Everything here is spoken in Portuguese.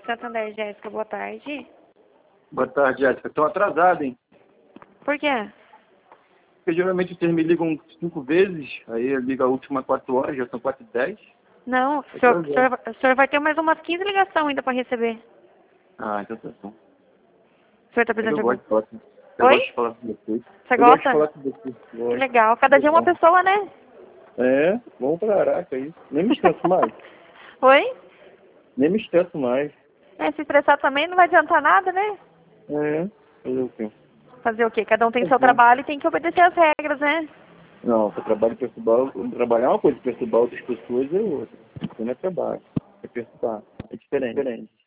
Santander, Jéssica, boa tarde. Boa tarde, Jéssica. Estou atrasado, hein? Por quê? Porque geralmente vocês me ligam 5 vezes, aí eu ligo a última 4 horas, já são 4h10. Não, o senhor vai ter mais umas 15 ligações ainda para receber. Ah, então tá bom. O senhor está precisando de Eu algum... gosto de falar com vocês. Eu Oi? gosto de falar com vocês. Você Eu gosto de gosta? falar com vocês. Que Gosto. legal. Cada dia uma Legal. pessoa, né? É, bom pra caraca isso. Nem me estresso mais. Oi? Nem me estresso mais. Se estressar também não vai adiantar nada, né? É, fazer o quê? Fazer o quê? Cada um tem seu Uhum. trabalho e tem que obedecer as regras, né? Não, se eu trabalho perturbar, trabalhar é uma coisa, perturbar outras pessoas é outra. Isso não é trabalho, é perturbar. É diferente.